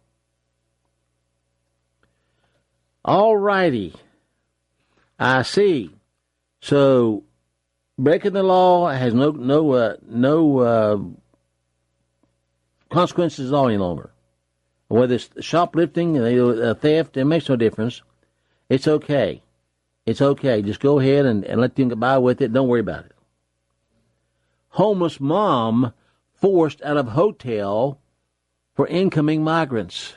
All righty. I see. So, breaking the law has no no uh, no uh, consequences at all any longer. Whether it's shoplifting, uh, theft, it makes no difference. It's okay. It's okay. Just go ahead and, and let them get by with it. Don't worry about it. Homeless mom forced out of hotel for incoming migrants.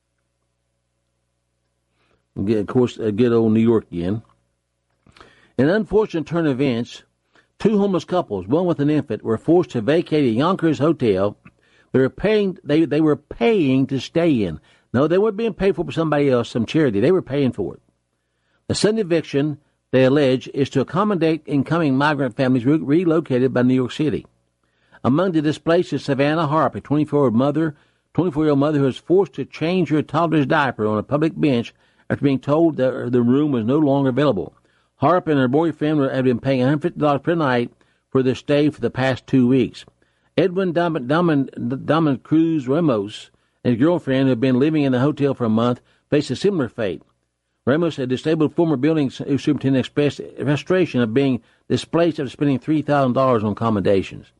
Of course, good old New York again. In an unfortunate turn of events, two homeless couples, one with an infant, were forced to vacate a Yonkers hotel they were paying. They they were paying to stay in. No, they weren't being paid for by somebody else, some charity. They were paying for it. The sudden eviction, they allege, is to accommodate incoming migrant families re- relocated by New York City. Among the displaced is Savannah Harp, a twenty-four-year-old mother, twenty-four-year-old mother who was forced to change her toddler's diaper on a public bench after being told that the room was no longer available. Harp and her boyfriend have been paying one hundred fifty dollars per night for their stay for the past two weeks. Edwin Domin, Domin, Domin Cruz Ramos and his girlfriend, who had been living in the hotel for a month, faced a similar fate. Ramos, a disabled former building superintendent, expressed frustration of being displaced after spending three thousand dollars on accommodations.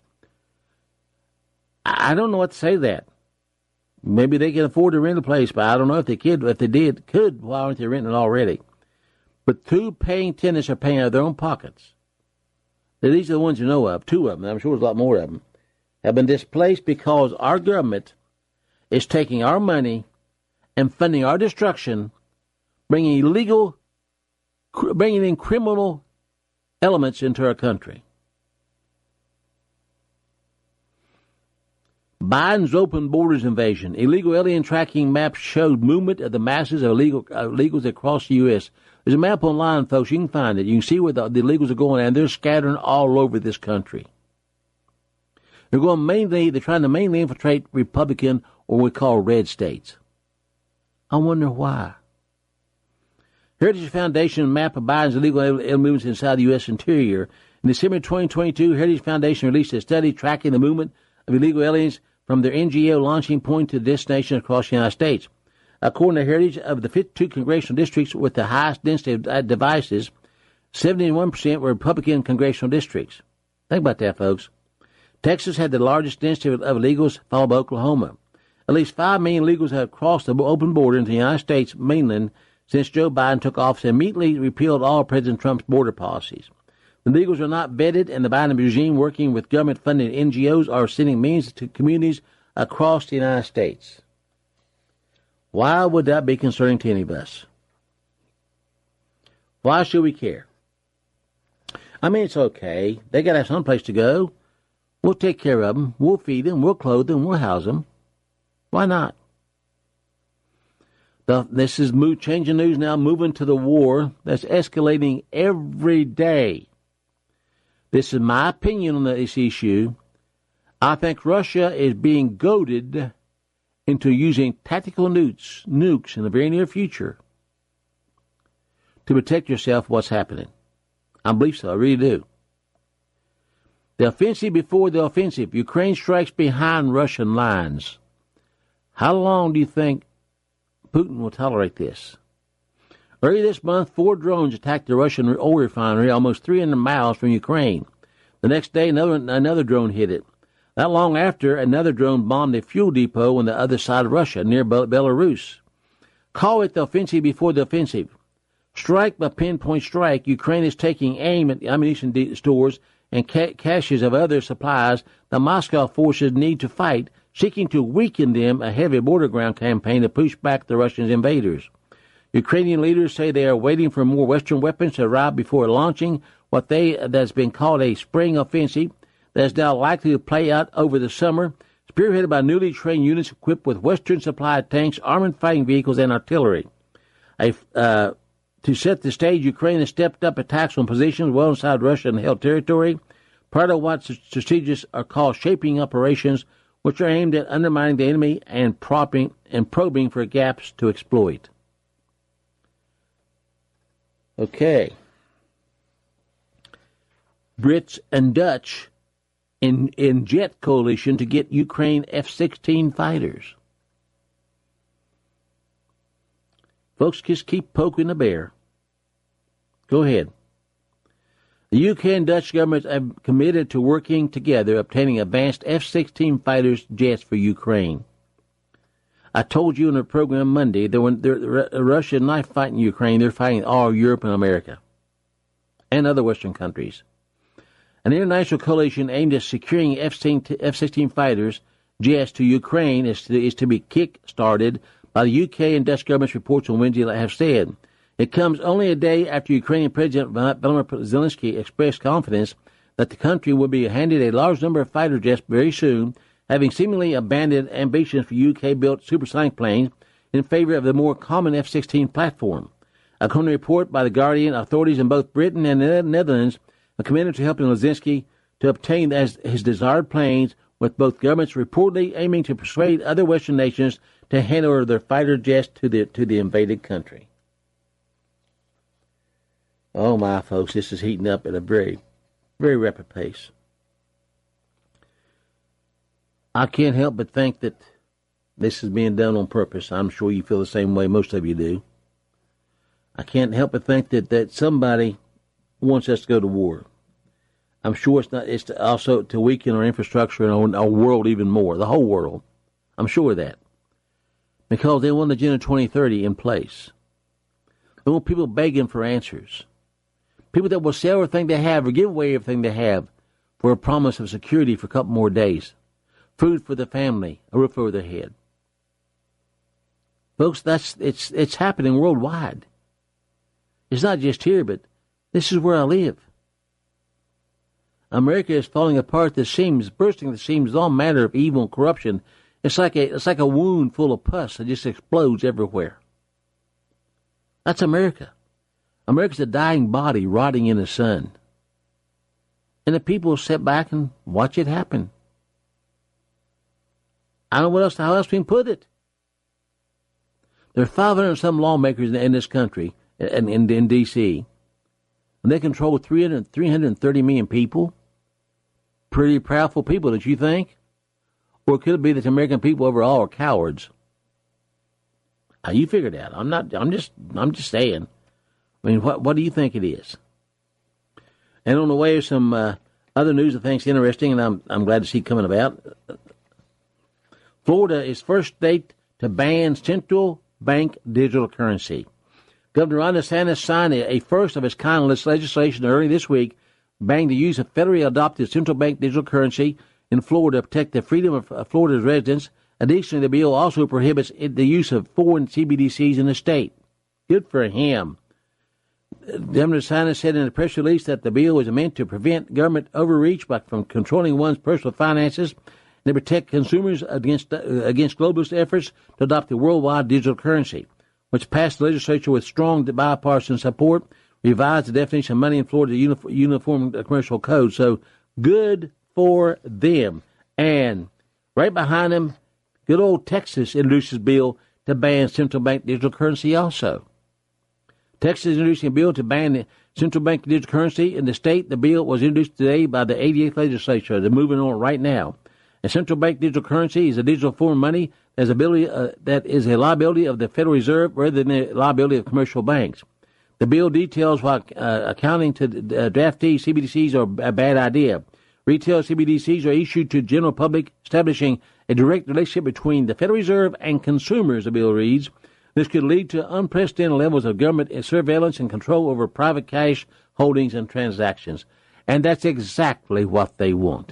I don't know what to say to that. Maybe they can afford to rent a place, but I don't know if they could. If they did, could, why aren't they renting it already? But two paying tenants are paying out of their own pockets. Now, these are the ones you know of, two of them. I'm sure there's a lot more of them. Have been displaced because our government is taking our money and funding our destruction, bringing illegal, bringing in criminal elements into our country. Biden's open borders invasion. Illegal alien tracking maps showed movement of the masses of illegal, uh, illegals across the U S There's a map online, folks. You can find it. You can see where the, the illegals are going, and they're scattering all over this country. They're going mainly, they're trying to mainly infiltrate Republican or what we call red states. I wonder why. Heritage Foundation map of Biden's illegal alien movements inside the U S interior. In December twenty twenty-two, Heritage Foundation released a study tracking the movement of illegal aliens from their N G O launching point to destination across the United States. According to Heritage, of the fifty-two congressional districts with the highest density of devices, seventy-one percent were Republican congressional districts. Think about that, folks. Texas had the largest density of illegals, followed by Oklahoma. At least five million illegals have crossed the open border into the United States mainland since Joe Biden took office and immediately repealed all President Trump's border policies. The illegals are not vetted, and the Biden regime, working with government-funded N G Os, are sending millions to communities across the United States. Why would that be concerning to any of us? Why should we care? I mean, it's okay. They got to have some place to go. We'll take care of them. We'll feed them. We'll clothe them. We'll house them. Why not? The, this is move, changing news now, moving to the war that's escalating every day. This is my opinion on this issue. I think Russia is being goaded into using tactical nukes, nukes in the very near future to protect yourself from what's happening. I believe so. I really do. The offensive before the offensive. Ukraine strikes behind Russian lines. How long do you think Putin will tolerate this? Early this month, four drones attacked the Russian oil refinery almost three hundred miles from Ukraine. The next day, another another drone hit it. Not long after, another drone bombed a fuel depot on the other side of Russia, near Belarus. Call it the offensive before the offensive. Strike by pinpoint strike, Ukraine is taking aim at ammunition de- stores and ca- caches of other supplies the Moscow forces need to fight, seeking to weaken them, a heavy border ground campaign to push back the Russian invaders. Ukrainian leaders say they are waiting for more Western weapons to arrive before launching what they that's been called a spring offensive that is now likely to play out over the summer, spearheaded by newly trained units equipped with Western-supplied tanks, armored fighting vehicles, and artillery. A, uh, to set the stage, Ukraine has stepped up attacks on positions well inside Russian-held territory, part of what strategists are called shaping operations, which are aimed at undermining the enemy and propping and probing for gaps to exploit. Okay. Brits and Dutch in in jet coalition to get Ukraine F sixteen fighters. Folks, just keep poking the bear. Go ahead. The U K and Dutch governments have committed to working together, obtaining advanced F sixteen fighters jets for Ukraine. I told you in the program Monday that when Russia is not fighting Ukraine, they're fighting all Europe and America and other Western countries. An international coalition aimed at securing F sixteen fighters jets to Ukraine is to, is to be kick-started by the U K and Dutch government's reports on Wednesday have said. It comes only a day after Ukrainian President Volodymyr Zelensky expressed confidence that the country will be handed a large number of fighter jets very soon, having seemingly abandoned ambitions for U K-built supersonic planes in favor of the more common F sixteen platform. According to a report by The Guardian, authorities in both Britain and the Netherlands are committed to helping Zelensky to obtain as his desired planes, with both governments reportedly aiming to persuade other Western nations to hand over their fighter jets to the to the invaded country. Oh my, folks, this is heating up at a very, very rapid pace. I can't help but think that this is being done on purpose. I'm sure you feel the same way, most of you do. I can't help but think that, that somebody wants us to go to war. I'm sure it's not. It's to also to weaken our infrastructure and our, our world even more, the whole world. I'm sure of that. Because they want Agenda twenty thirty in place. They want people begging for answers. People that will sell everything they have or give away everything they have for a promise of security for a couple more days. Food for the family, a roof over their head. Folks, that's it's it's happening worldwide. It's not just here, but this is where I live. America is falling apart at the seams, bursting at the seams, all manner of evil and corruption. It's like a it's like a wound full of pus that just explodes everywhere. That's America. America's a dying body rotting in the sun. And the people sit back and watch it happen. I don't know what else, how else we can put it. There are five hundred and some lawmakers in this country, in, in, in D C, and they control three hundred, three hundred thirty million people. Pretty powerful people, don't you think? Or could it be that the American people overall are cowards? Now, you figure it out. I'm not. I'm just. I'm just saying. I mean, what what do you think it is? And on the way, some uh, other news I think is interesting, and I'm I'm glad to see coming about. Florida is first state to ban central bank digital currency. Governor Ron DeSantis signed a, a first of its kind legislation early this week, banning the use of federally adopted central bank digital currency in Florida to protect the freedom of uh, Florida's residents. Additionally, the bill also prohibits the use of foreign C B D Cs in the state. Good for him. Governor DeSantis said in a press release that the bill was meant to prevent government overreach by from controlling one's personal finances and to protect consumers against uh, against globalist efforts to adopt the worldwide digital currency, which passed the legislature with strong bipartisan support, revised the definition of money in Florida to uniform commercial code. So good for them. And right behind them, good old Texas introduces a bill to ban central bank digital currency also. Texas is introducing a bill to ban the central bank digital currency in the state. The bill was introduced today by the eighty-eighth legislature. They're moving on right now. And central bank digital currency is a digital form of money that is, ability, uh, that is a liability of the Federal Reserve rather than a liability of commercial banks. The bill details why uh, accounting to uh, draftee C B D Cs are a bad idea. Retail C B D Cs are issued to the general public, establishing a direct relationship between the Federal Reserve and consumers, the bill reads. This could lead to unprecedented levels of government surveillance and control over private cash holdings and transactions. And that's exactly what they want.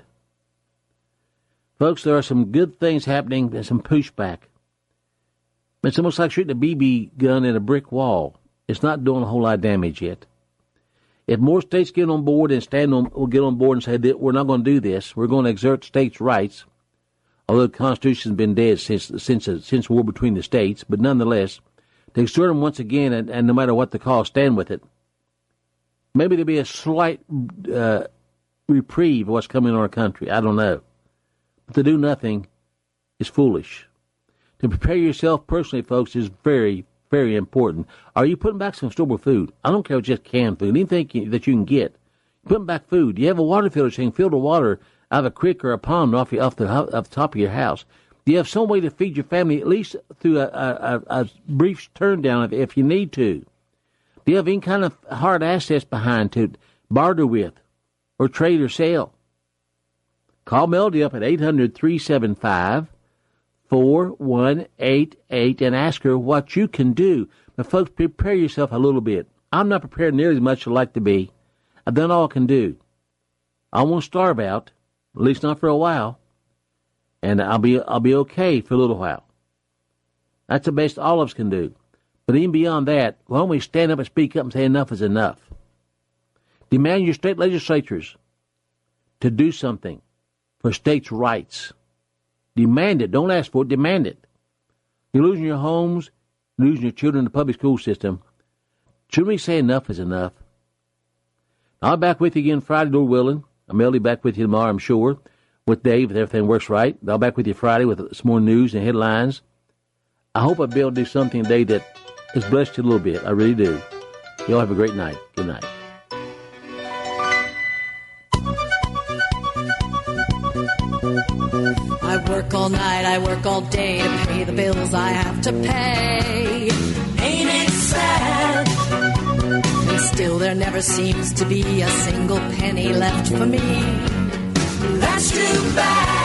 Folks, there are some good things happening and some pushback. It's almost like shooting a B B gun in a brick wall. It's not doing a whole lot of damage yet. If more states get on board and stand on, will get on board and say that we're not going to do this, we're going to exert states' rights, although the Constitution's been dead since since since war between the states, but nonetheless, to exert them once again, and, and no matter what the cost, stand with it. Maybe there'll be a slight uh, reprieve of what's coming in our country. I don't know. But to do nothing is foolish. To prepare yourself personally, folks, is very, very important. Are you putting back some store food? I don't care if it's just canned food, anything that you can get. Putting back food. Do you have a water filter so you can filter water out of a creek or a pond off, the, off, the, off the top of your house? Do you have some way to feed your family, at least through a, a, a brief turn down if, if you need to? Do you have any kind of hard assets behind to barter with or trade or sell? Call Melody up at eight hundred, three seven five, four one eight eight and ask her what you can do. But folks, prepare yourself a little bit. I'm not prepared nearly as much as I'd like to be. I've done all I can do. I won't starve out, at least not for a while. And I'll be I'll be okay for a little while. That's the best all of us can do. But even beyond that, why don't we stand up and speak up and say enough is enough? Demand your state legislatures to do something for states' rights. Demand it. Don't ask for it. Demand it. You're losing your homes, losing your children in the public school system. Shouldn't we say enough is enough? I'll be back with you again Friday, Lord willing. I'll be back with you tomorrow, I'm sure, with Dave if everything works right. I'll be back with you Friday with some more news and headlines. I hope I'll be able to do something today that has blessed you a little bit. I really do. Y'all have a great night. Good night. I work all night, I work all day to pay the bills I have to pay. Ain't it sad? And still there never seems to be a single penny left for me. That's too bad.